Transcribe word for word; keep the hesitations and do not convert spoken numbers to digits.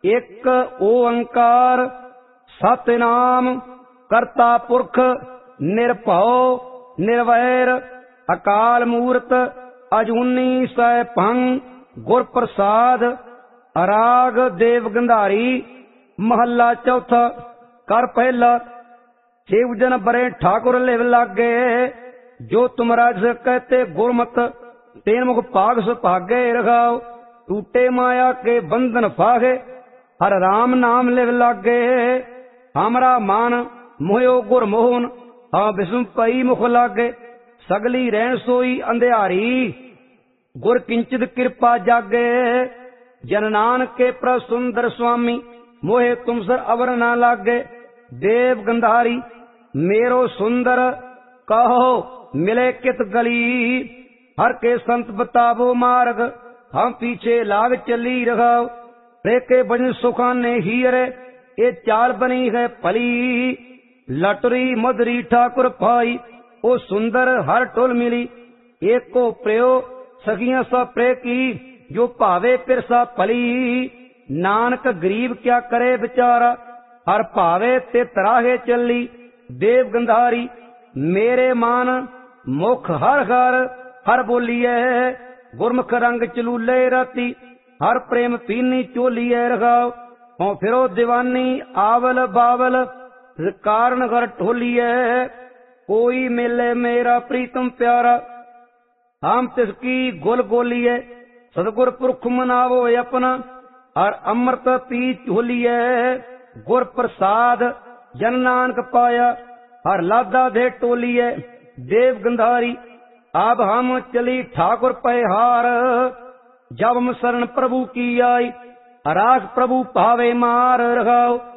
एक ओंकार सतनाम करता पुरख निर्भव निर्वैर अकाल मूर्त अजूनी सैभं गुर प्रसाद। राग देव गंधारी महला चौथा। कर पहला। शिव जन बरे ठाकुर लिव लागे, जो तुमरा जिस कहते गुरमत तेन मुख पाग सुभागे रखाओ। टूटे माया के बंधन फागे, हर राम नाम लिव लागे। हमरा मान मोयो गुर मोहन, हाँ विष्णु पई मुख लागे। सगली रहन सोई अंधियारी, गुर किंचित कृपा जागे। जन नानक के प्रसुंदर स्वामी, मोहे तुम सर अवर ना लागे। देव गंधारी मेरो सुंदर, कहो मिले कित गली। हर के संत बतावो मार्ग, हम पीछे लाग चली रखाओ। रे के भजन सुखाने हीरे, ये चाल बनी है फली। लटरी मदरी ठाकुर पाई, ओ सुंदर हर टोल मिली। एक को प्रियो सखियां सा प्रे की, जो भावे पिर सा फली। नानक गरीब क्या करे बेचारा, हर भावे ते तराहे चली। देव गंधारी मेरे मान मुख हर हर हर बोलिए। गुरमुख रंग चलूले राती, हर प्रेम पीनी चोलिए रखाओ। हों फिरो दीवानी आवल बावल, कारण घर ढोलिए। कोई मिले मेरा प्रीतम प्यारा, हम तिसकी गुल गोलिए। सतगुर पुरख मनावो अपना, हर अमृत पी झोलिए। गुर प्रसाद जन नानक पाया, हर लादा दे टोलिए। देव गंधारी अब हम चली ठाकुर पहार, जब हम शरण प्रभु की आई। राख प्रभु भावे मार रखाओ।